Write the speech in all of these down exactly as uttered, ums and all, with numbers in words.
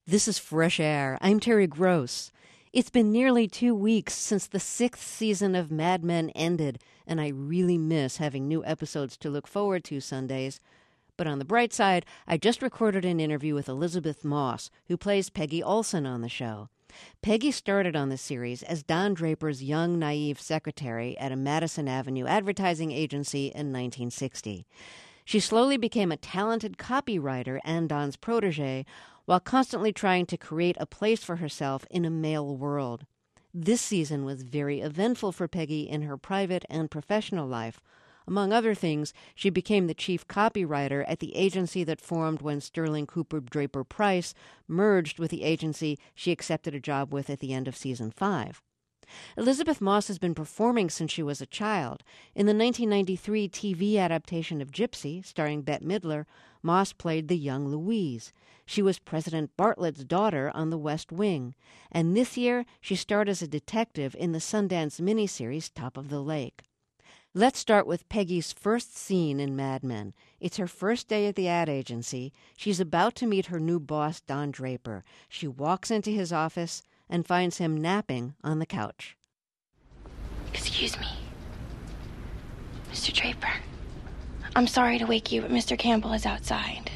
This is Fresh Air. I'm Terry Gross. It's been nearly two weeks since the sixth season of Mad Men ended, and I really miss having new episodes to look forward to Sundays. But on the bright side, I just recorded an interview with Elizabeth Moss, who plays Peggy Olson on the show. Peggy started on the series as Don Draper's young, naive secretary at a Madison Avenue advertising agency in nineteen sixty. She slowly became a talented copywriter and Don's protege, while constantly trying to create a place for herself in a male world. This season was very eventful for Peggy in her private and professional life. Among other things, she became the chief copywriter at the agency that formed when Sterling Cooper Draper Price merged with the agency she accepted a job with at the end of season five. Elizabeth Moss has been performing since she was a child. In the nineteen ninety-three T V adaptation of Gypsy, starring Bette Midler, Moss played the young Louise. She was President Bartlett's daughter on The West Wing. And this year, she starred as a detective in the Sundance miniseries Top of the Lake. Let's start with Peggy's first scene in Mad Men. It's her first day at the ad agency. She's about to meet her new boss, Don Draper. She walks into his office and finds him napping on the couch. Excuse me, Mister Draper. I'm sorry to wake you, but Mister Campbell is outside.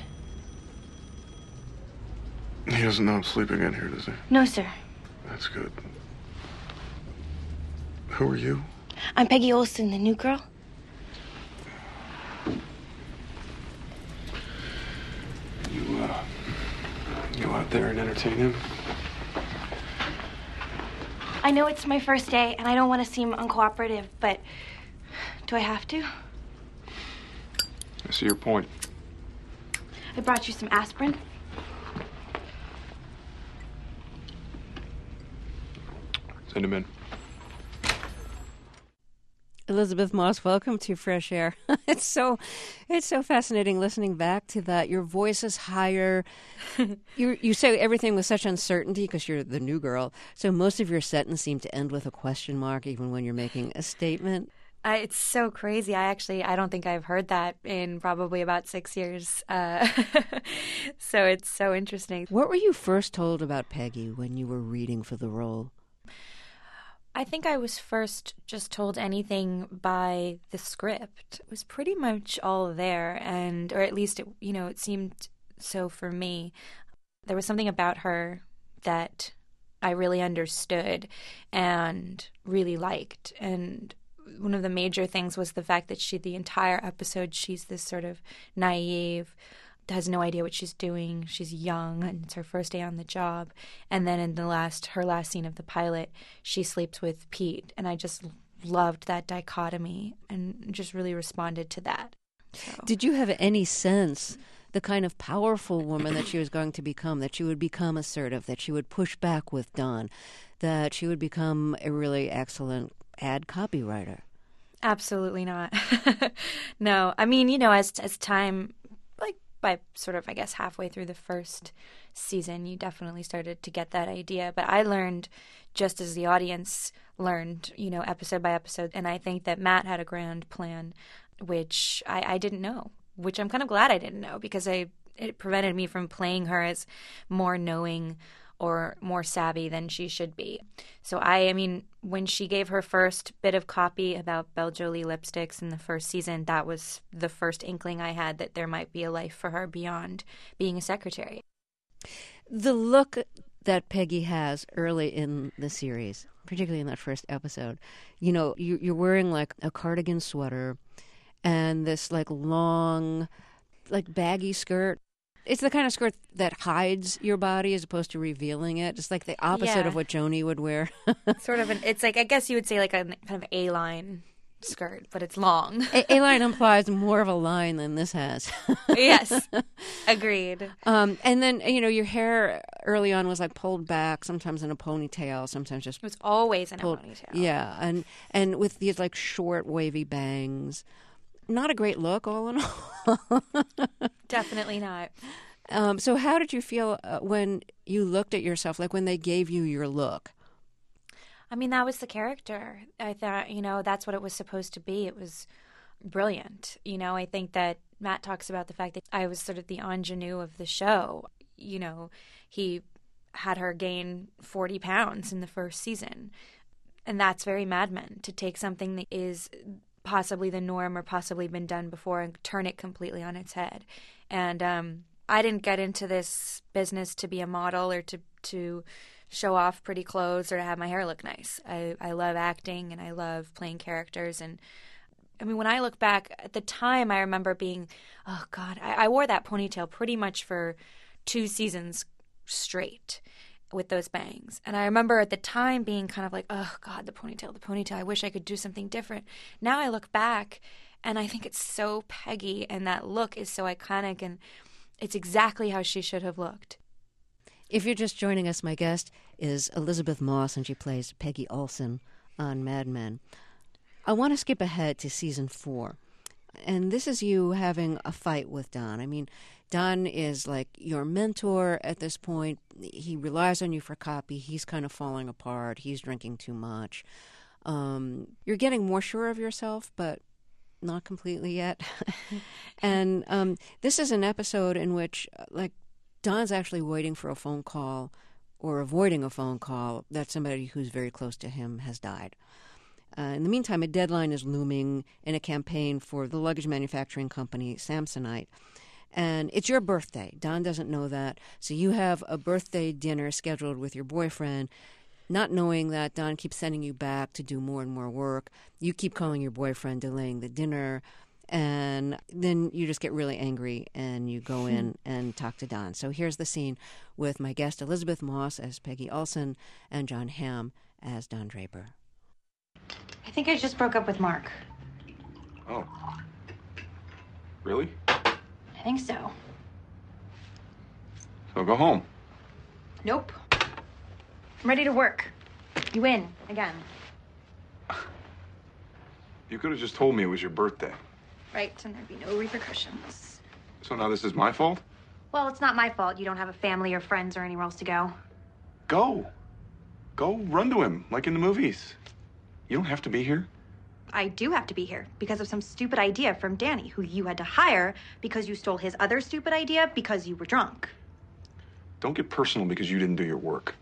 He doesn't know I'm sleeping in here, does he? No, sir. That's good. Who are you? I'm Peggy Olson, the new girl. You, uh, you go out there and entertain him? I know it's my first day, and I don't want to seem uncooperative, but do I have to? I see your point. I brought you some aspirin. Send him in. Elizabeth Moss, welcome to Fresh Air. It's so it's so fascinating listening back to that. Your voice is higher. you you say everything with such uncertainty because you're the new girl. So most of your sentences seem to end with a question mark even when you're making a statement. Uh, it's so crazy. I actually, I don't think I've heard that in probably about six years. Uh, so it's so interesting. What were you first told about Peggy when you were reading for the role? I think I was first just told anything by the script. It was pretty much all there, and or at least, it, you know, it seemed so for me. There was something about her that I really understood and really liked, and one of the major things was the fact that she, the entire episode, she's this sort of naive, has no idea what she's doing. She's young, and it's her first day on the job. And then in the last, her last scene of the pilot, she sleeps with Pete, and I just loved that dichotomy and just really responded to that. So. Did you have any sense the kind of powerful woman that she was going to become, that she would become assertive, that she would push back with Don, that she would become a really excellent ad copywriter? Absolutely not. No, I mean, you know, as as time, like by sort of, I guess, halfway through the first season, you definitely started to get that idea. But I learned just as the audience learned, you know, episode by episode. And I think that Matt had a grand plan, which I, I didn't know, which I'm kind of glad I didn't know, because I it prevented me from playing her as more knowing or more savvy than she should be. So I, I mean, when she gave her first bit of copy about Belle Jolie lipsticks in the first season, that was the first inkling I had that there might be a life for her beyond being a secretary. The look that Peggy has early in the series, particularly in that first episode, you know, you, you're wearing like a cardigan sweater and this like long, like baggy skirt. It's the kind of skirt that hides your body as opposed to revealing it. It's like the opposite Yeah. of what Joni would wear. Sort of an, it's like, I guess you would say like a kind of A-line skirt, but it's long. A- A-line implies more of a line than this has. Yes, agreed. Um, and then, you know, your hair early on was like pulled back, sometimes in a ponytail, sometimes just It was always in pulled. a ponytail. Yeah, and, and with these like short, wavy bangs. Not a great look, all in all. Definitely not. Um, so how did you feel uh, when you looked at yourself, like when they gave you your look? I mean, that was the character. I thought, you know, that's what it was supposed to be. It was brilliant. You know, I think that Matt talks about the fact that I was sort of the ingenue of the show. You know, he had her gain forty pounds in the first season. And that's very Mad Men, to take something that is possibly the norm or possibly been done before and turn it completely on its head. And um, I didn't get into this business to be a model or to, to show off pretty clothes or to have my hair look nice. I, I love acting and I love playing characters. And I mean, when I look back at the time, I remember being, oh God, I, I wore that ponytail pretty much for two seasons straight with those bangs. And I remember at the time being kind of like, oh God, the ponytail, the ponytail. I wish I could do something different. Now I look back and I think it's so Peggy, and that look is so iconic, and it's exactly how she should have looked. If you're just joining us, my guest is Elisabeth Moss, and she plays Peggy Olson on Mad Men. I want to skip ahead to season four. And this is you having a fight with Don. I mean, Don is like your mentor at this point. He relies on you for copy. He's kind of falling apart. He's drinking too much. Um, you're getting more sure of yourself, but not completely yet. And um, this is an episode in which, like, Don's actually waiting for a phone call or avoiding a phone call that somebody who's very close to him has died. Uh, in the meantime, a deadline is looming in a campaign for the luggage manufacturing company Samsonite. And it's your birthday. Don doesn't know that. So you have a birthday dinner scheduled with your boyfriend, not knowing that Don keeps sending you back to do more and more work. You keep calling your boyfriend, delaying the dinner. And then you just get really angry and you go in and talk to Don. So here's the scene with my guest, Elisabeth Moss, as Peggy Olson, and Jon Hamm as Don Draper. I think I just broke up with Mark. Oh. Really? I think so. So go home. Nope. I'm ready to work. You win, again. You could have just told me it was your birthday. Right, and there'd be no repercussions. So now this is my fault? Well, it's not my fault you don't have a family or friends or anywhere else to go. Go. Go run to him, like in the movies. You don't have to be here. I do have to be here because of some stupid idea from Danny, who you had to hire because you stole his other stupid idea because you were drunk. Don't get personal because you didn't do your work.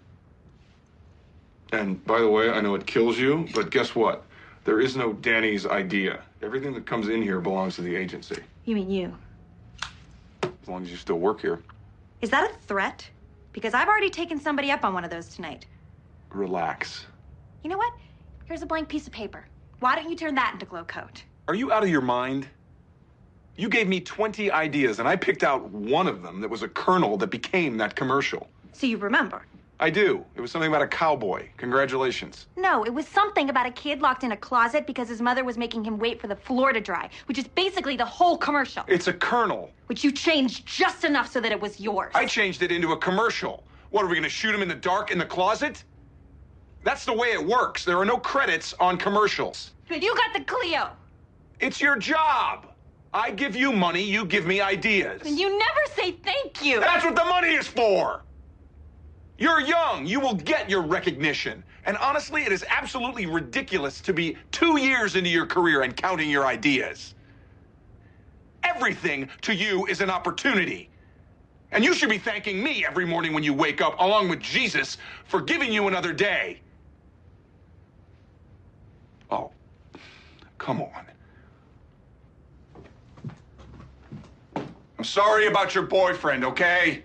And by the way, I know it kills you, but guess what? There is no Danny's idea. Everything that comes in here belongs to the agency. You mean you? As long as you still work here. Is that a threat? Because I've already taken somebody up on one of those tonight. Relax. You know what? Here's a blank piece of paper. Why don't you turn that into glow coat? Are you out of your mind? You gave me twenty ideas, and I picked out one of them that was a kernel that became that commercial. So you remember? I do. It was something about a cowboy. Congratulations. No, it was something about a kid locked in a closet because his mother was making him wait for the floor to dry, which is basically the whole commercial. It's a kernel. Which you changed just enough so that it was yours. I changed it into a commercial. What, are we going to shoot him in the dark in the closet? That's the way it works. There are no credits on commercials. But you got the Clio. It's your job. I give you money, you give me ideas. And you never say thank you. That's what the money is for. You're young. You will get your recognition. And honestly, it is absolutely ridiculous to be two years into your career and counting your ideas. Everything to you is an opportunity. And you should be thanking me every morning when you wake up, along with Jesus, for giving you another day. Oh, come on. I'm sorry about your boyfriend, okay?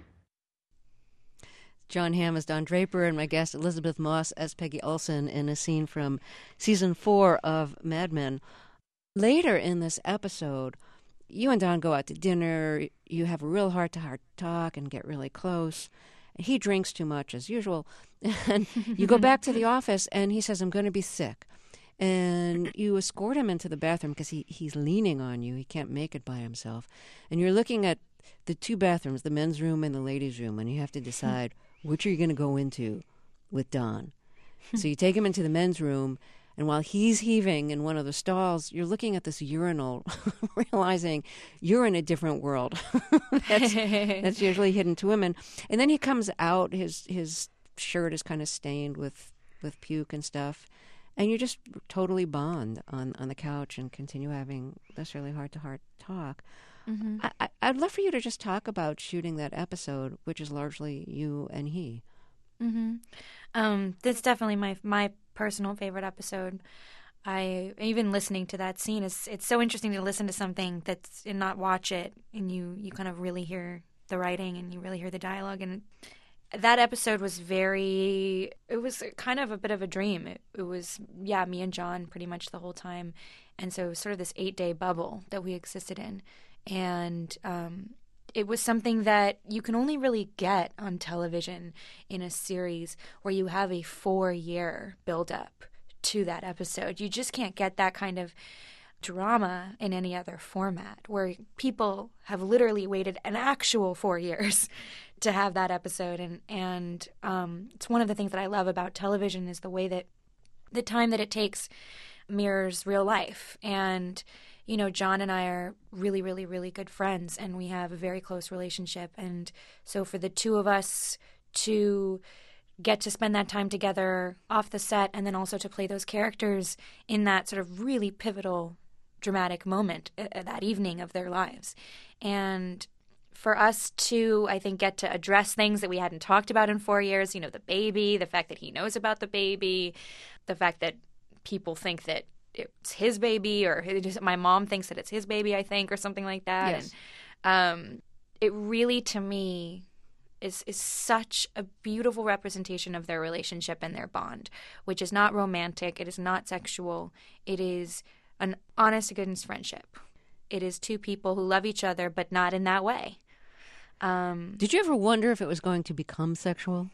Jon Hamm as Don Draper, and my guest Elisabeth Moss as Peggy Olson in a scene from season four of Mad Men. Later in this episode, you and Don go out to dinner. You have a real heart-to-heart talk and get really close. He drinks too much, as usual. And you go back to the office, and he says, I'm going to be sick. And you escort him into the bathroom because he, he's leaning on you. He can't make it by himself. And you're looking at the two bathrooms, the men's room and the ladies' room, and you have to decide which are you going to go into with Don. So you take him into the men's room, and while he's heaving in one of the stalls, you're looking at this urinal, realizing you're in a different world. that's, that's usually hidden to women. And then he comes out, his his shirt is kind of stained with, with puke and stuff, and you just totally bond on, on the couch and continue having this really heart-to-heart talk. Mm-hmm. I, I'd love for you to just talk about shooting that episode, which is largely you and he. Mm-hmm. Um, that's definitely my my personal favorite episode. I even listening to that scene is it's so interesting to listen to something that's and not watch it, and you you kind of really hear the writing and you really hear the dialogue. And that episode was very it was kind of a bit of a dream. It, it was yeah me and John pretty much the whole time, and so it was sort of this eight day bubble that we existed in, and um, it was something that you can only really get on television in a series where you have a four year build up to that episode. You just can't get that kind of drama in any other format where people have literally waited an actual four years to have that episode. And, and um, it's one of the things that I love about television is the way that the time that it takes mirrors real life. And, you know, John and I are really, really, really good friends, and we have a very close relationship. And so for the two of us to get to spend that time together off the set and then also to play those characters in that sort of really pivotal, dramatic moment uh, that evening of their lives. And for us to, I think, get to address things that we hadn't talked about in four years, you know, the baby, the fact that he knows about the baby, the fact that people think that it's his baby, or his, my mom thinks that it's his baby, I think, or something like that. Yes. And um, it really, to me, is is such a beautiful representation of their relationship and their bond, which is not romantic, it is not sexual, it is an honest-to-goodness friendship. It is two people who love each other, but not in that way. Um, Did you ever wonder if it was going to become sexual?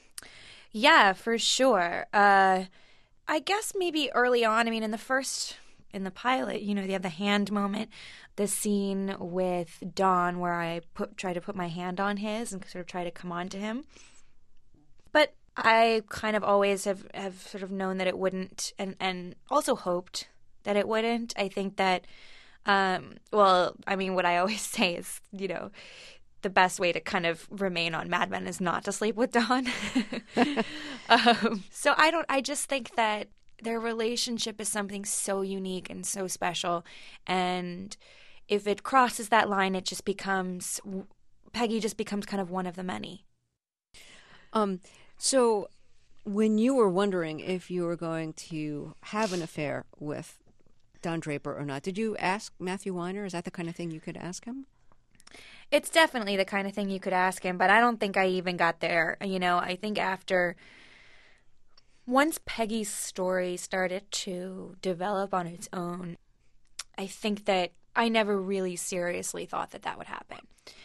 yeah, for sure. Uh, I guess maybe early on, I mean, in the first, in the pilot, you know, they have the hand moment, the scene with Don where I put try to put my hand on his and sort of try to come on to him. But I kind of always have, have sort of known that it wouldn't, and, and also hoped that it wouldn't. I think that, um, well, I mean, what I always say is, you know, the best way to kind of remain on Mad Men is not to sleep with Don. um, so I don't, I just think that their relationship is something so unique and so special. And if it crosses that line, it just becomes, Peggy just becomes kind of one of the many. Um, so when you were wondering if you were going to have an affair with Don Draper or not, did you ask Matthew Weiner? Is that the kind of thing you could ask him? It's definitely the kind of thing you could ask him, but I don't think I even got there. You know, I think after, once Peggy's story started to develop on its own, I think that I never really seriously thought that that would happen.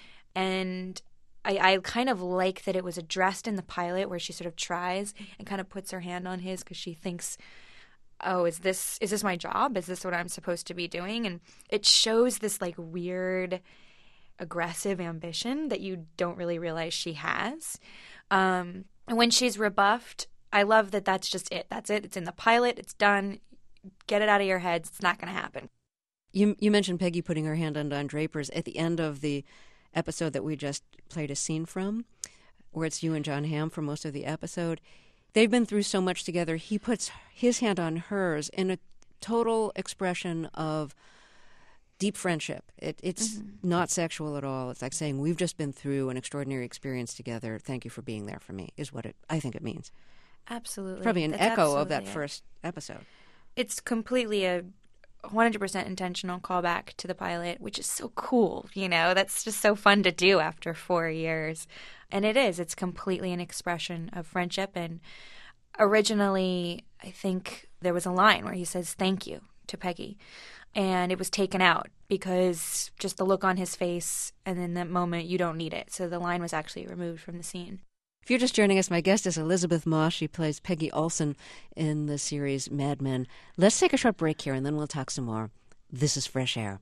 And I, I kind of like that it was addressed in the pilot where she sort of tries and kind of puts her hand on his because she thinks, oh, is this is this my job? Is this what I'm supposed to be doing? And it shows this like weird, aggressive ambition that you don't really realize she has. Um, and when she's rebuffed, I love that that's just it. That's it. It's in the pilot. It's done. Get it out of your heads. It's not going to happen. You you mentioned Peggy putting her hand on Don Draper's at the end of the episode that we just played a scene from, where it's you and John Hamm for most of the episode. They've been through so much together. He puts his hand on hers in a total expression of deep friendship. It, it's mm-hmm. not sexual at all. It's like saying, we've just been through an extraordinary experience together. Thank you for being there for me, is what it I think it means. Absolutely. Probably an That's echo of that it. first episode. It's completely a one hundred percent intentional callback to the pilot, which is so cool, you know? That's just so fun to do after four years. And it is. It's completely an expression of friendship. And originally, I think there was a line where he says, thank you, to Peggy. And it was taken out because just the look on his face, and in that moment, you don't need it. So the line was actually removed from the scene. If you're just joining us, my guest is Elizabeth Moss. She plays Peggy Olson in the series Mad Men. Let's take a short break here, and then we'll talk some more. This is Fresh Air.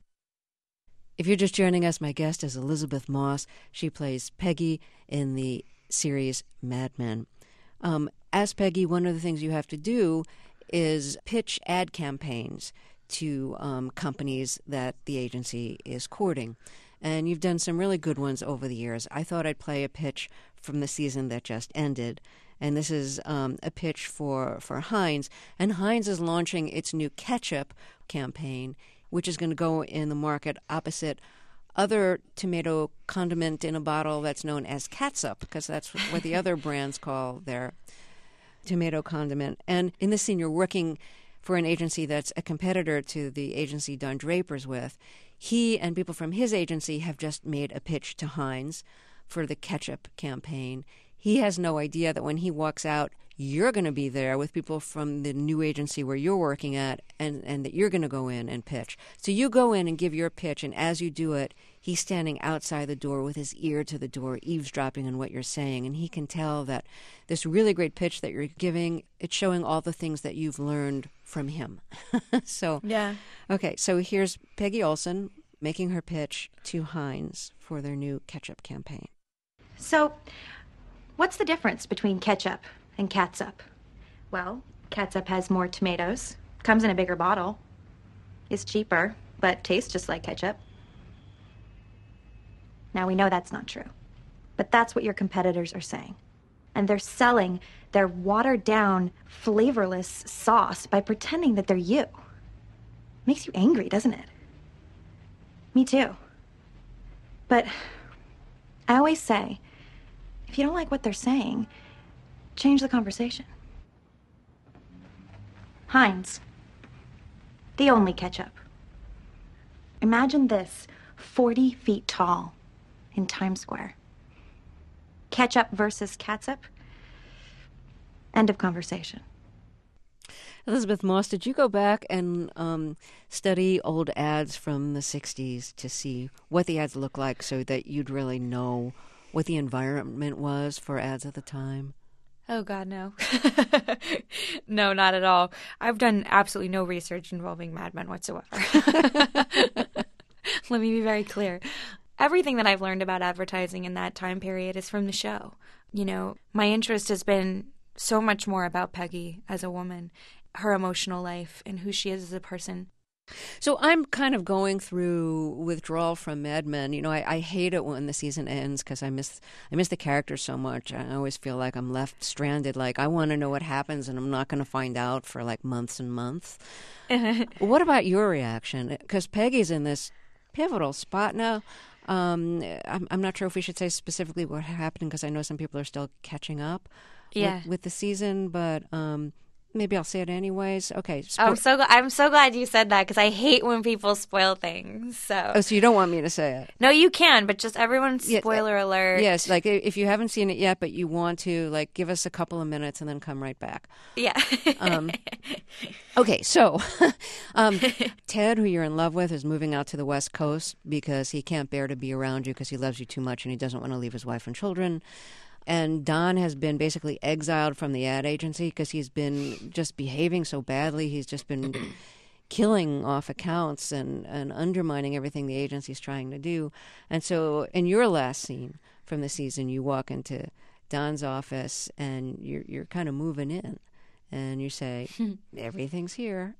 If you're just joining us, my guest is Elizabeth Moss. She plays Peggy in the series Mad Men. Um, as Peggy, one of the things you have to do is pitch ad campaigns to um, companies that the agency is courting. And you've done some really good ones over the years. I thought I'd play a pitch from the season that just ended. And this is um, a pitch for, for Heinz. And Heinz is launching its new ketchup campaign, which is going to go in the market opposite other tomato condiment in a bottle that's known as catsup, because that's what the other brands call their tomato condiment. And in this scene, you're working for an agency that's a competitor to the agency Don Draper's with. He and people from his agency have just made a pitch to Heinz for the ketchup campaign. He has no idea that when he walks out, you're going to be there with people from the new agency where you're working at, and, and that you're going to go in and pitch. So you go in and give your pitch, and as you do it, he's standing outside the door with his ear to the door, eavesdropping on what you're saying, and he can tell that this really great pitch that you're giving, it's showing all the things that you've learned from him. So, Yeah. Okay, so here's Peggy Olson making her pitch to Heinz for their new ketchup campaign. So, what's the difference between ketchup and catsup? Well, catsup has more tomatoes, comes in a bigger bottle, is cheaper, but tastes just like ketchup. Now, we know that's not true, but that's what your competitors are saying. And they're selling their watered-down, flavorless sauce by pretending that they're you. Makes you angry, doesn't it? Me too. But I always say, if you don't like what they're saying, change the conversation. Heinz, the only ketchup. Imagine this, forty feet tall in Times Square. Ketchup versus catsup. End of conversation. Elizabeth Moss, did you go back and um, study old ads from the sixties to see what the ads look like so that you'd really know what the environment was for ads at the time? Oh, God, no. No, not at all. I've done absolutely no research involving Mad Men whatsoever. Let me be very clear. Everything that I've learned about advertising in that time period is from the show. You know, my interest has been so much more about Peggy as a woman, her emotional life, and who she is as a person. So I'm kind of going through withdrawal from Mad Men. You know, I, I hate it when the season ends because I miss I miss the characters so much. I always feel like I'm left stranded. Like I want to know what happens, and I'm not going to find out for like months and months. What about your reaction? Because Peggy's in this pivotal spot now. Um, I'm, I'm not sure if we should say specifically what happened because I know some people are still catching up Yeah. with, with the season, but um, maybe I'll say it anyways. Okay. I'm Spo- so gl- I'm so glad you said that because I hate when people spoil things. So oh, so you don't want me to say it? no, you can, but just everyone Yeah, spoiler alert. Yes, like if you haven't seen it yet, but you want to, like, give us a couple of minutes and then come right back. Yeah. Um, okay, so um, Ted, who you're in love with, is moving out to the West Coast because he can't bear to be around you because he loves you too much and he doesn't want to leave his wife and children. And Don has been basically exiled from the ad agency because he's been just behaving so badly. He's just been killing off accounts and, and undermining everything the agency's trying to do. And so in your last scene from the season, you walk into Don's office and you're you're kind of moving in. And you say, everything's here.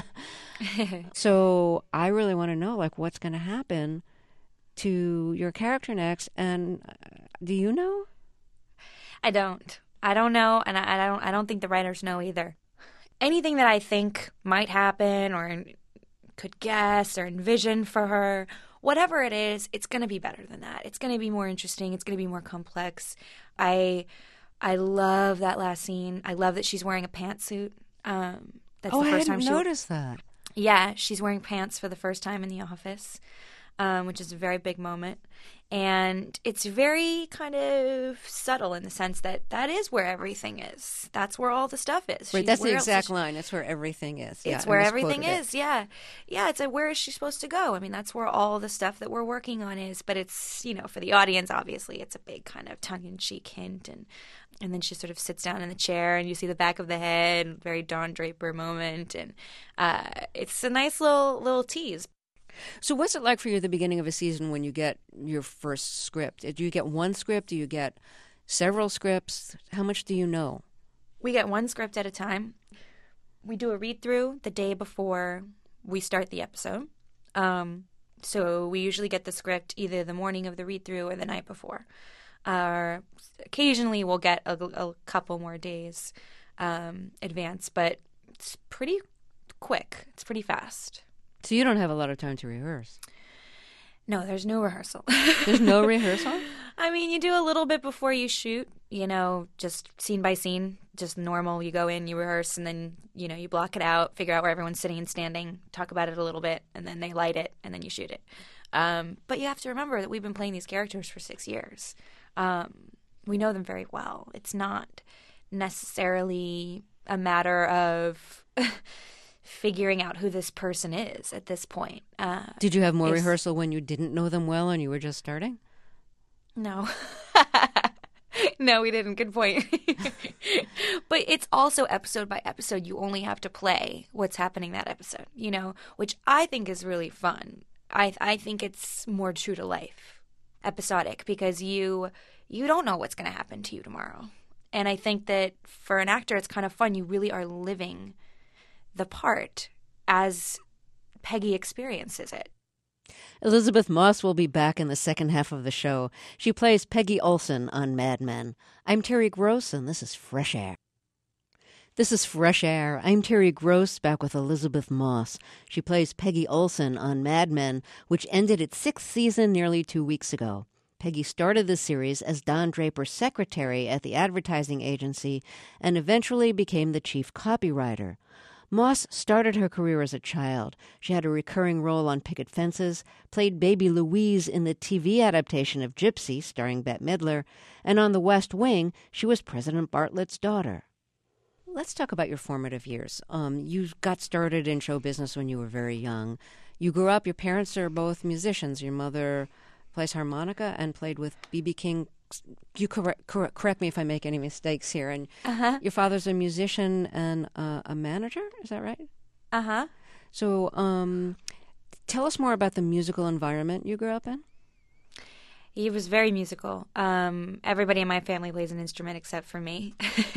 So I really want to know, like, what's going to happen to your character next. And uh, do you know? I don't. I don't know, and I, I don't. I don't think the writers know either. Anything that I think might happen, or could guess, or envision for her, whatever it is, it's going to be better than that. It's going to be more interesting. It's going to be more complex. I, I love that last scene. I love that she's wearing a pantsuit. Um, that's oh, the first I time hadn't she noticed that. Yeah, she's wearing pants for the first time in the office, um, which is a very big moment. And it's very kind of subtle in the sense that that is where everything is. That's where all the stuff is. Right, She's- that's the where else is exact she- line. It's where everything is. Yeah, It's I where misquoted everything it. is, yeah. Yeah, it's a where is she supposed to go? I mean, that's where all the stuff that we're working on is. But it's, you know, for the audience, obviously, it's a big kind of tongue-in-cheek hint. And and then she sort of sits down in the chair and you see the back of the head, very Don Draper moment. And uh, it's a nice little little tease. So what's it like for you at the beginning of a season when you get your first script? Do you get one script? Do you get several scripts? How much do you know? We get one script at a time. We do a read-through the day before we start the episode. Um, so we usually get the script either the morning of the read-through or the night before. Uh, occasionally we'll get a, a couple more days um, advance, but it's pretty quick. It's pretty fast. So you don't have a lot of time to rehearse. No, there's no rehearsal. There's no rehearsal? I mean, you do a little bit before you shoot, you know, just scene by scene, just normal. You go in, you rehearse, and then, you know, you block it out, figure out where everyone's sitting and standing, talk about it a little bit, and then they light it, and then you shoot it. Um, but you have to remember that we've been playing these characters for six years. Um, we know them very well. It's not necessarily a matter of figuring out who this person is at this point. Uh, Did you have more it's- rehearsal when you didn't know them well and you were just starting? No. No, we didn't. Good point. But it's also episode by episode. You only have to play what's happening that episode, you know, which I think is really fun. I I think it's more true to life, episodic, because you you don't know what's going to happen to you tomorrow. And I think that for an actor, it's kind of fun. You really are living the part as Peggy experiences it. Elizabeth Moss will be back in the second half of the show. She plays Peggy Olson on Mad Men. I'm Terry Gross, and this is Fresh Air. This is Fresh Air. I'm Terry Gross, back with Elizabeth Moss. She plays Peggy Olson on Mad Men, which ended its sixth season nearly two weeks ago. Peggy started the series as Don Draper's secretary at the advertising agency and eventually became the chief copywriter. Moss started her career as a child. She had a recurring role on Picket Fences, played Baby Louise in the T V adaptation of Gypsy, starring Bette Midler, and on The West Wing, she was President Bartlett's daughter. Let's talk about your formative years. Um, you got started in show business when you were very young. You grew up, your parents are both musicians. Your mother plays harmonica and played with B B King. You correct, correct, correct me if I make any mistakes here. And Uh-huh. your father's a musician and uh, a manager, is that right? Uh-huh. So um, tell us more about the musical environment you grew up in. He was very musical. Um, everybody in my family plays an instrument except for me.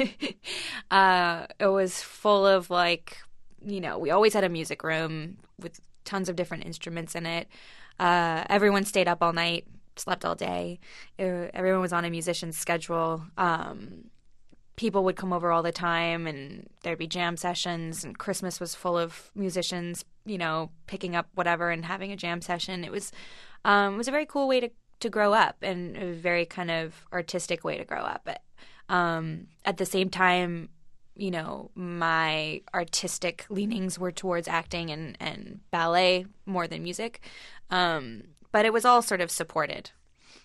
uh, it was full of, like, you know, we always had a music room with tons of different instruments in it. Uh, everyone stayed up all night, slept all day. Uh, everyone was on a musician's schedule. Um, people would come over all the time, and there'd be jam sessions, and Christmas was full of musicians, you know, picking up whatever and having a jam session. It was um, it was a very cool way to, to grow up, and a very kind of artistic way to grow up. But um, at the same time, you know, my artistic leanings were towards acting and, and ballet more than music. Um, but it was all sort of supported.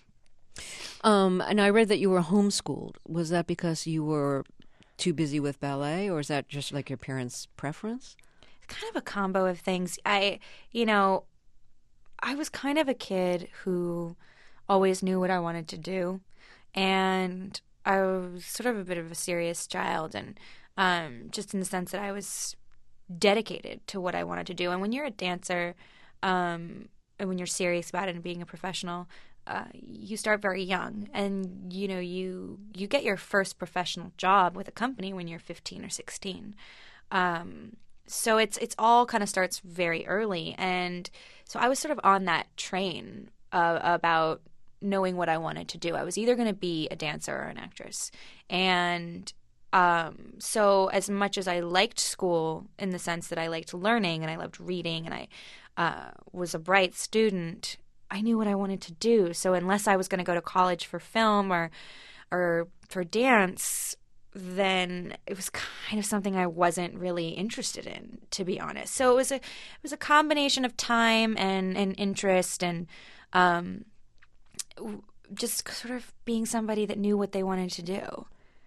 Um, and I read that you were homeschooled. Was that because you were too busy with ballet, or is that just like your parents' preference? Kind of a combo of things. I, you know, I was kind of a kid who always knew what I wanted to do. And I was sort of a bit of a serious child, and um, just in the sense that I was dedicated to what I wanted to do. And when you're a dancer, um, and when you're serious about it and being a professional, uh, you start very young, and you know you you get your first professional job with a company when you're fifteen or sixteen. Um, so it's it's all kind of starts very early, and so I was sort of on that train uh, about knowing what I wanted to do. I was either going to be a dancer or an actress, and um, so as much as I liked school in the sense that I liked learning and I loved reading and I uh, was a bright student, I knew what I wanted to do. So unless I was going to go to college for film or or for dance, then it was kind of something I wasn't really interested in, to be honest. So it was a it was a combination of time and, and interest and um, just sort of being somebody that knew what they wanted to do.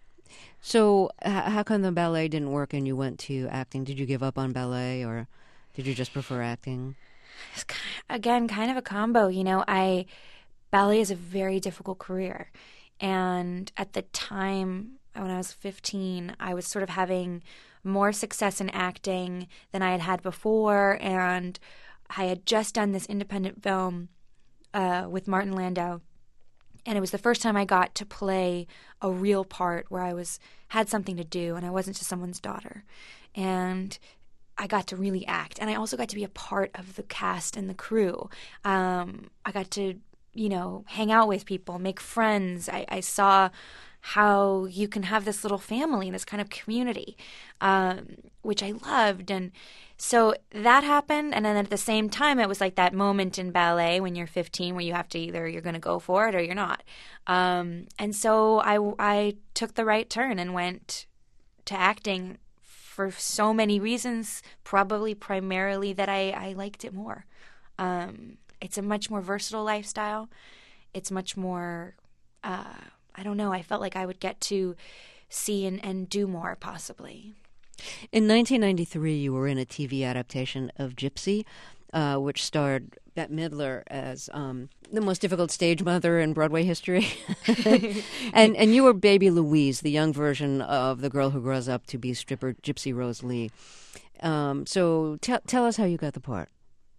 So h- how come the ballet didn't work and you went to acting? Did you give up on ballet, or did you just prefer acting? It's kind of, again, kind of a combo. You know, I ballet is a very difficult career. And at the time, when I was fifteen, I was sort of having more success in acting than I had had before. And I had just done this independent film uh, with Martin Landau. And it was the first time I got to play a real part where I was had something to do and I wasn't just someone's daughter. And I got to really act. And I also got to be a part of the cast and the crew. Um, I got to, you know, hang out with people, make friends. I, I saw, how you can have this little family, this kind of community, um, which I loved. And so that happened. And then at the same time, it was like that moment in ballet when you're fifteen where you have to either you're going to go for it or you're not. Um, and so I, I took the right turn and went to acting for so many reasons, probably primarily that I, I liked it more. Um, it's a much more versatile lifestyle. It's much more, uh, I don't know, I felt like I would get to see and, and do more possibly. In nineteen ninety-three, you were in a T V adaptation of Gypsy, uh, which starred Bette Midler as um, the most difficult stage mother in Broadway history. and and you were Baby Louise, the young version of the girl who grows up to be stripper Gypsy Rose Lee. Um, so t- tell us how you got the part.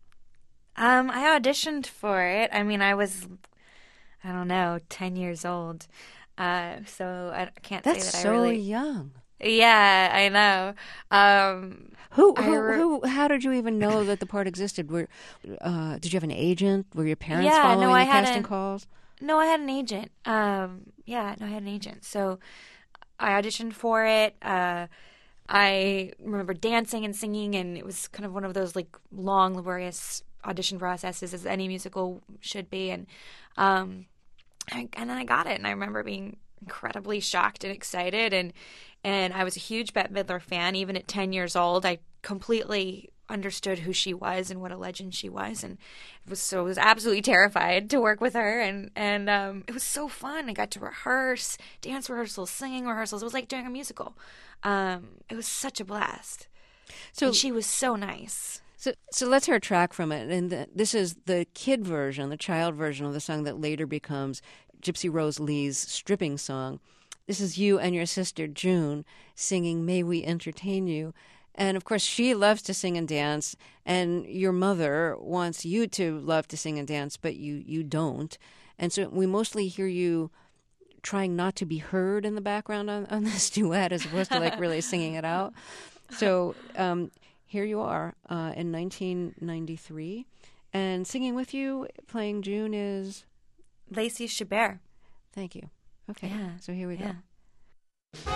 Um, I auditioned for it. I mean, I was, I don't know, ten years old. Uh, so I can't That's say that so I really... young. Yeah, I know. Um, who, who, re- who, how did you even know that the part existed? Were, uh, did you have an agent? Were your parents yeah, following no, the I had casting an, calls? No, I had an agent. Um, yeah, no, I had an agent. So I auditioned for it. Uh, I remember dancing and singing, and it was kind of one of those like long, laborious audition processes as any musical should be. And um, I, and then I got it, and I remember being incredibly shocked and excited, and and I was a huge Bette Midler fan. Even at ten years old, I completely understood who she was and what a legend she was, and it was so I was absolutely terrified to work with her, and and um, it was so fun. I got to rehearse, dance rehearsals, singing rehearsals. It was like doing a musical. Um, it was such a blast. So and she was so nice. So, so let's hear a track from it, and the, this is the kid version, the child version of the song that later becomes Gypsy Rose Lee's stripping song. This is you and your sister June singing "May We Entertain You." And, of course, she loves to sing and dance, and your mother wants you to love to sing and dance, but you, you don't. And so we mostly hear you trying not to be heard in the background on, on this duet as opposed to, like, really singing it out. So um, here you are uh, in nineteen ninety-three, and singing with you, playing June, is... Lacey Chabert. Thank you. Okay, yeah. So here we yeah. go.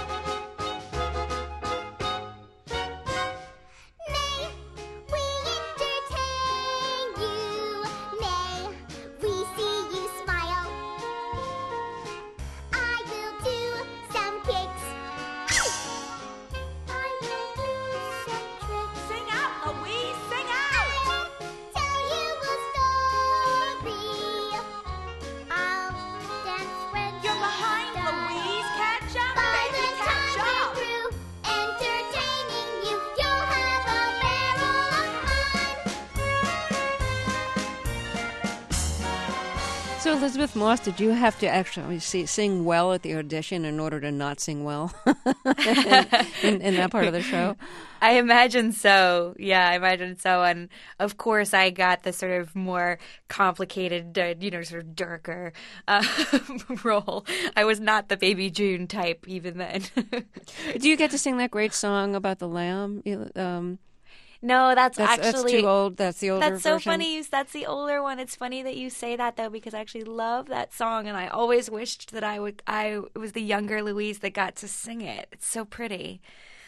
So, Elizabeth Moss, did you have to actually see, sing well at the audition in order to not sing well in, in, in that part of the show? I imagine so. Yeah, I imagine so. And, of course, I got the sort of more complicated, uh, you know, sort of darker uh, role. I was not the Baby June type even then. Do you get to sing that great song about the lamb? Um No, that's, that's actually... That's too old. That's the older That's so version. funny. That's the older one. It's funny that you say that, though, because I actually love that song, and I always wished that I would... I it was the younger Louise that got to sing it. It's so pretty.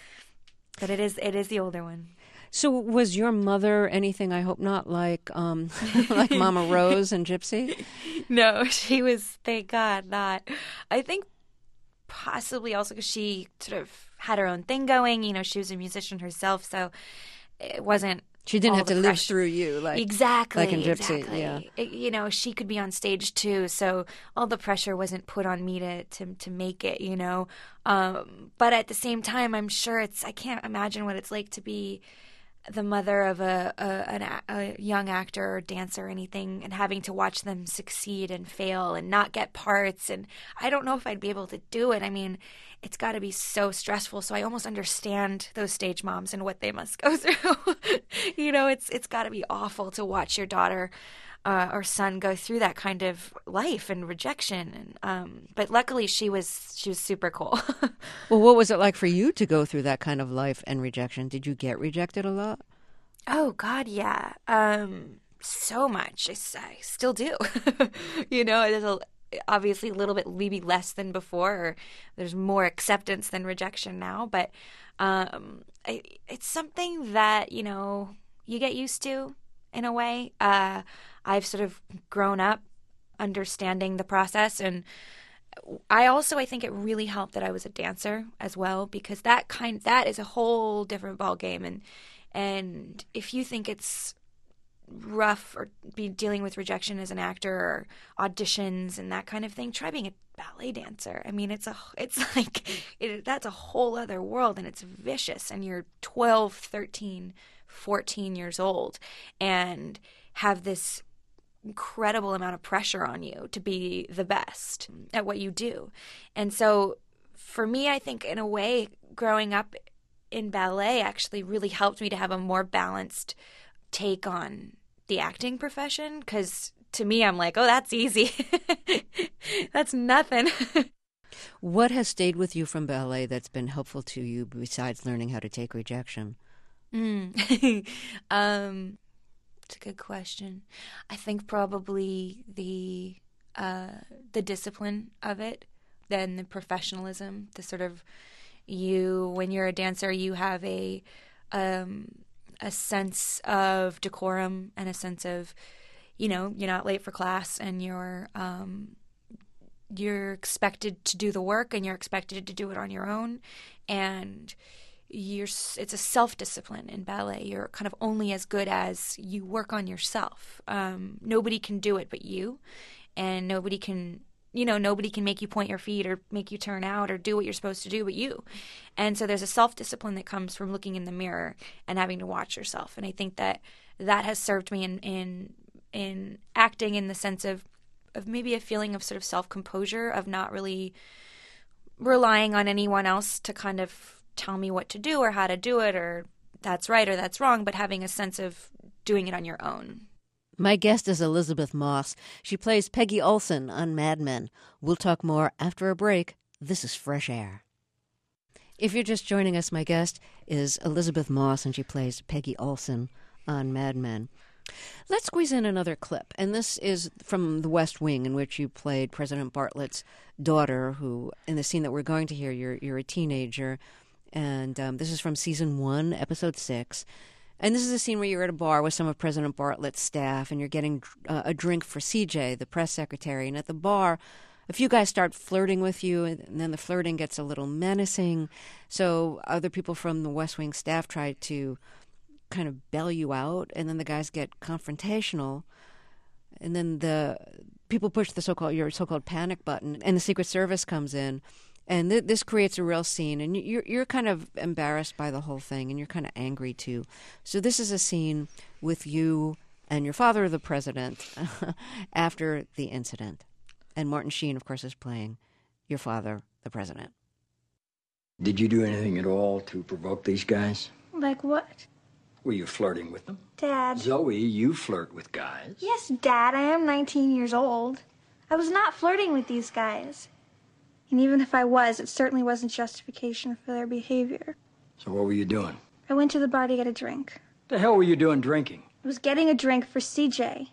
But it is it is the older one. So was your mother anything, I hope not, like um, like Mama Rose and Gypsy? No, she was, thank God, not. I think possibly also because she sort of had her own thing going. You know, she was a musician herself, so... It wasn't. She didn't all have to the live pressure. through you, like exactly, like in Gypsy. Exactly. Yeah, it, you know, she could be on stage too, so all the pressure wasn't put on me to to, to make it. You know, um, but at the same time, I'm sure it's. I can't imagine what it's like to be the mother of a a, an, a young actor or dancer or anything, and having to watch them succeed and fail and not get parts. And I don't know if I'd be able to do it. I mean, it's got to be so stressful. So I almost understand those stage moms and what they must go through. You know, it's it's got to be awful to watch your daughter uh, or son go through that kind of life and rejection. And um, but luckily, she was she was super cool. Well, what was it like for you to go through that kind of life and rejection? Did you get rejected a lot? Oh God, yeah. Um, so much. I, I still do. You know, there's a obviously a little bit maybe less than before, or there's more acceptance than rejection now. But um, I, it's something that, you know, you get used to in a way. Uh, I've sort of grown up understanding the process, and I also I think it really helped that I was a dancer as well, because that kind that is a whole different ball game. And and if you think it's rough or be dealing with rejection as an actor or auditions and that kind of thing, try being a ballet dancer. I mean, it's a it's like it, that's a whole other world, and it's vicious, and you're twelve, thirteen, fourteen years old and have this incredible amount of pressure on you to be the best at what you do. And so for me, I think in a way, growing up in ballet actually really helped me to have a more balanced take on the acting profession, because to me, I'm like, oh, that's easy. That's nothing. What has stayed with you from ballet that's been helpful to you besides learning how to take rejection? Mm. um, it's a good question. I think probably the uh, the discipline of it, then the professionalism, the sort of you, when you're a dancer, you have a um, a sense of decorum and a sense of, you know, you're not late for class, and you're um, you're expected to do the work, and you're expected to do it on your own, and you're it's a self-discipline in ballet. You're kind of only as good as you work on yourself. Um, nobody can do it but you, and nobody can, you know, nobody can make you point your feet or make you turn out or do what you're supposed to do but you. And so there's a self-discipline that comes from looking in the mirror and having to watch yourself. And I think that that has served me in in, in acting, in the sense of, of maybe a feeling of sort of self-composure, of not really relying on anyone else to kind of tell me what to do or how to do it, or that's right or that's wrong, but having a sense of doing it on your own. My guest is Elisabeth Moss. She plays Peggy Olson on Mad Men. We'll talk more after a break. This is Fresh Air. If you're just joining us, my guest is Elisabeth Moss, and she plays Peggy Olson on Mad Men. Let's squeeze in another clip, and this is from The West Wing, in which you played President Bartlett's daughter, who, in the scene that we're going to hear, you're, you're a teenager. And um, this is from season one, episode six. And this is a scene where you're at a bar with some of President Bartlett's staff, and you're getting uh, a drink for C J, the press secretary. And at the bar, a few guys start flirting with you, and then the flirting gets a little menacing. So other people from the West Wing staff try to kind of bail you out, and then the guys get confrontational. And then the people push the so-called your so-called panic button, and the Secret Service comes in. And th- this creates a real scene, and you're you're kind of embarrassed by the whole thing, and you're kind of angry too. So this is a scene with you and your father, the president, after the incident. And Martin Sheen, of course, is playing your father, the president. Did you do anything at all to provoke these guys? Like what? Were you flirting with them? Dad. Zoe, you flirt with guys. Yes, Dad, I am nineteen years old. I was not flirting with these guys. And even if I was, it certainly wasn't justification for their behavior. So what were you doing? I went to the bar to get a drink. The hell were you doing drinking? I was getting a drink for C J.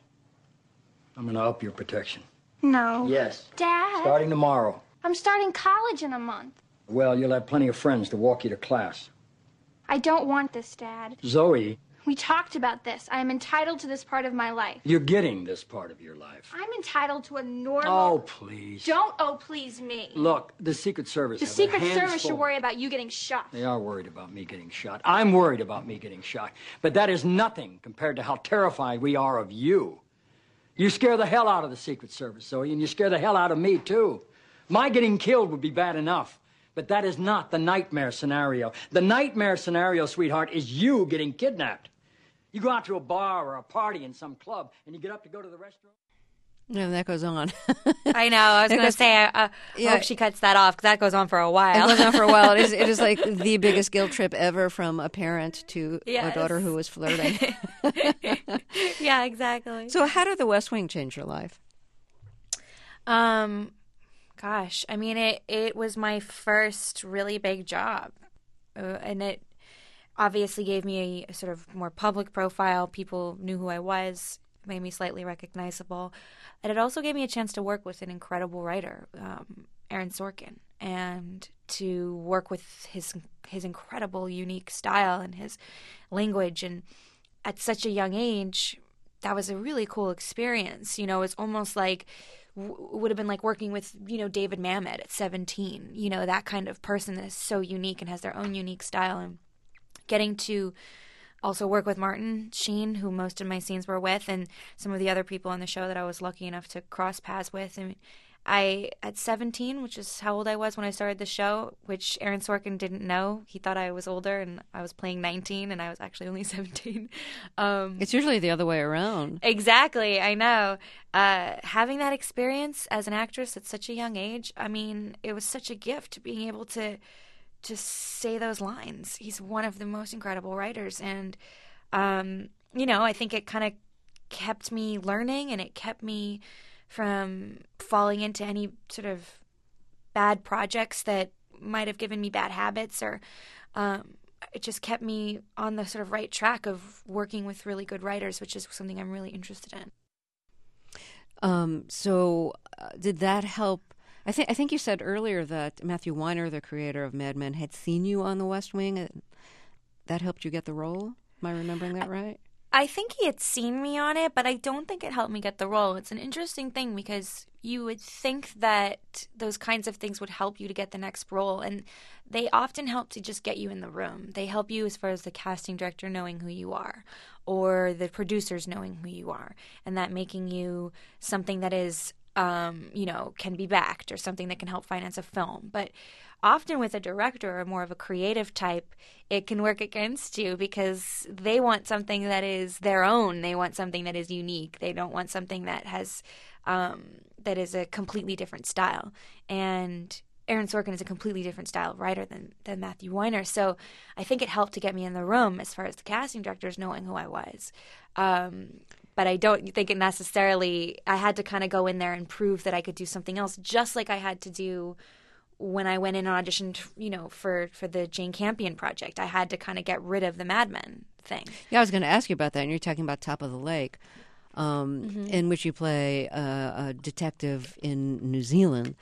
I'm gonna up your protection. No. Yes. Dad. Starting tomorrow. I'm starting college in a month. Well, you'll have plenty of friends to walk you to class. I don't want this, Dad. Zoe. We talked about this. I am entitled to this part of my life. You're getting this part of your life. I'm entitled to a normal... Oh, please. Don't oh please me. Look, the Secret Service The have their Secret hands Service should full. worry about you getting shot. They are worried about me getting shot. I'm worried about me getting shot. But that is nothing compared to how terrified we are of you. You scare the hell out of the Secret Service, Zoe, and you scare the hell out of me, too. My getting killed would be bad enough, but that is not the nightmare scenario. The nightmare scenario, sweetheart, is you getting kidnapped. You go out to a bar or a party in some club, and you get up to go to the restroom. No, that goes on. I know. I was going to goes- say, I uh, Yeah. hope she cuts that off, because that goes on for a while. It goes on for a while. It is, it is like the biggest guilt trip ever, from a parent to Yes. a daughter who was flirting. Yeah, exactly. So how did The West Wing change your life? Um, gosh, I mean, it, it was my first really big job, uh, and it obviously gave me a, a sort of more public profile. People knew who I was. made me slightly recognizable. And it also gave me a chance to work with an incredible writer, um, Aaron Sorkin, and to work with his his incredible, unique style and his language. And at such a young age, that was a really cool experience. You know, it's almost like w- would have been like working with, you know, David Mamet at seventeen. You know, that kind of person that is so unique and has their own unique style. And getting to also work with Martin Sheen, who most of my scenes were with, and some of the other people on the show that I was lucky enough to cross paths with. I mean, I, at seventeen, which is how old I was when I started the show, which Aaron Sorkin didn't know. He thought I was older, and I was playing nineteen, and I was actually only seventeen. Um, It's usually the other way around. Exactly, I know. Uh, having that experience as an actress at such a young age, I mean, it was such a gift being able to to say those lines. He's one of the most incredible writers, and um, you know, I think it kind of kept me learning, and it kept me from falling into any sort of bad projects that might have given me bad habits, or um, it just kept me on the sort of right track of working with really good writers, which is something I'm really interested in. Um, so uh, did that help? I think I think you said earlier that Matthew Weiner, the creator of Mad Men, had seen you on The West Wing. And that helped you get the role? Am I remembering that right? I think he had seen me on it, but I don't think it helped me get the role. It's an interesting thing because you would think that those kinds of things would help you to get the next role, and they often help to just get you in the room. They help you as far as the casting director knowing who you are, or the producers knowing who you are, and that making you something that is, um, you know, can be backed, or something that can help finance a film. But often with a director or more of a creative type, it can work against you because they want something that is their own. They want something that is unique. They don't want something that has um, that is a completely different style. And Aaron Sorkin is a completely different style of writer than, than Matthew Weiner. So I think it helped to get me in the room as far as the casting directors knowing who I was. Um, but I don't think it necessarily – I had to kind of go in there and prove that I could do something else, just like I had to do – when I went in and auditioned, you know, for, for the Jane Campion project. I had to kind of get rid of the Mad Men thing. Yeah, I was going to ask you about that, and you're talking about Top of the Lake, um, mm-hmm. in which you play a, a detective in New Zealand.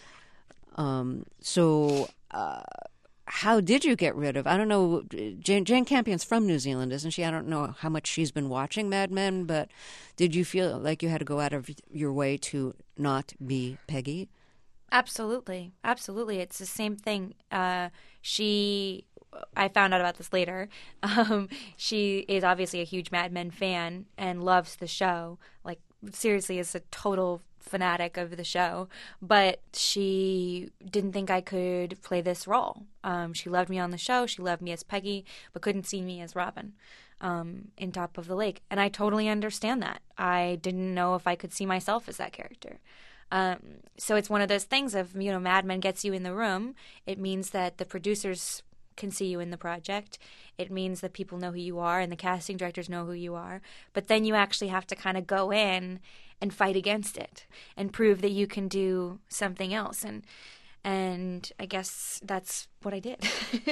Um, so uh, how did you get rid of, I don't know, Jane, Jane Campion's from New Zealand, isn't she? I don't know how much she's been watching Mad Men, but did you feel like you had to go out of your way to not be Peggy? Absolutely. Absolutely. It's the same thing. Uh, she, I found out about this later. Um, she is obviously a huge Mad Men fan and loves the show. Like, seriously, is a total fanatic of the show. But she didn't think I could play this role. Um, she loved me on the show. She loved me as Peggy, but couldn't see me as Robin um, in Top of the Lake. And I totally understand that. I didn't know if I could see myself as that character. Um, so it's one of those things of, you know, Mad Men gets you in the room. It means that the producers can see you in the project. It means that people know who you are and the casting directors know who you are. But then you actually have to kind of go in and fight against it and prove that you can do something else. And and I guess that's what I did.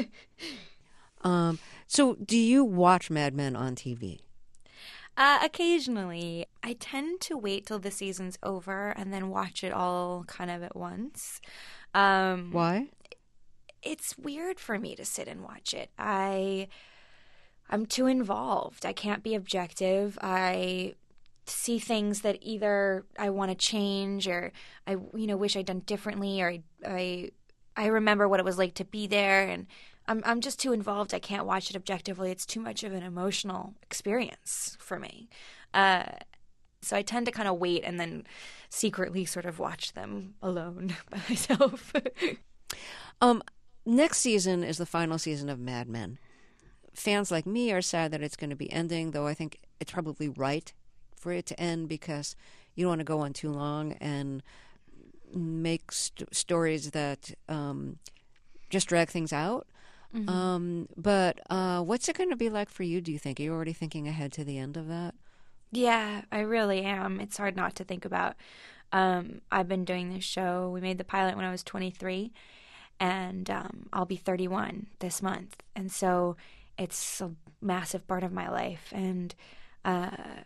um, so do you watch Mad Men on T V? Uh, occasionally. I tend to wait till the season's over and then watch it all kind of at once. Um, Why? It's weird for me to sit and watch it. I, I'm too involved. I can't be objective. I see things that either I want to change or I, you know, wish I'd done differently, or I, I, I remember what it was like to be there, and I'm I'm just too involved. I can't watch it objectively. It's too much of an emotional experience for me. Uh, so I tend to kind of wait and then secretly sort of watch them alone by myself. um, next season is the final season of Mad Men. Fans like me are sad that it's going to be ending, though I think it's probably right for it to end because you don't want to go on too long and make st- stories that um, just drag things out. Mm-hmm. Um, but uh, what's it going to be like for you, do you think? Are you already thinking ahead to the end of that? Yeah, I really am. It's hard not to think about. Um, I've been doing this show. We made the pilot when I was twenty-three, and um, I'll be thirty-one this month. And so it's a massive part of my life. And uh,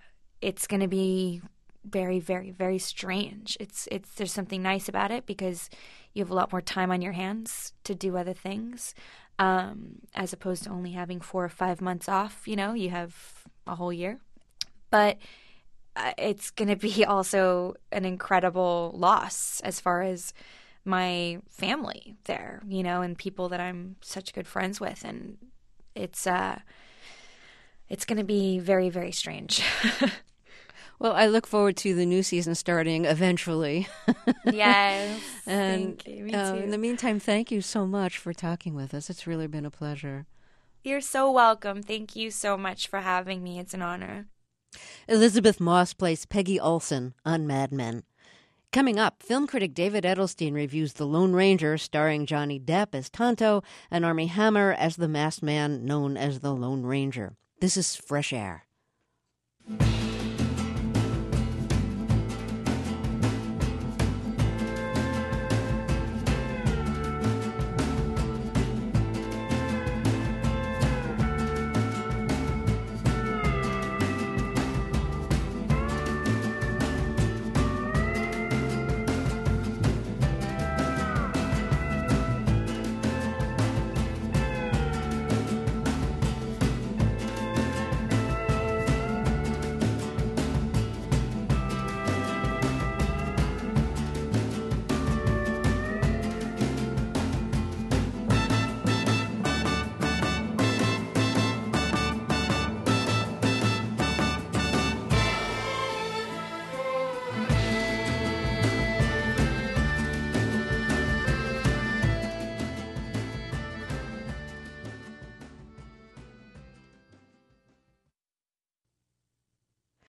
it's going to be very, very, very strange. It's it's there's something nice about it because you have a lot more time on your hands to do other things, um, as opposed to only having four or five months off. You know, you have a whole year. But uh, it's going to be also an incredible loss as far as my family there, you know, and people that I'm such good friends with. And it's uh, it's going to be very, very strange. Well, I look forward to the new season starting eventually. Yes. And thank you. Me uh, too. in the meantime, thank you so much for talking with us. It's really been a pleasure. You're so welcome. Thank you so much for having me. It's an honor. Elizabeth Moss plays Peggy Olson on Mad Men. Coming up, film critic David Edelstein reviews The Lone Ranger, starring Johnny Depp as Tonto and Armie Hammer as the masked man known as the Lone Ranger. This is Fresh Air.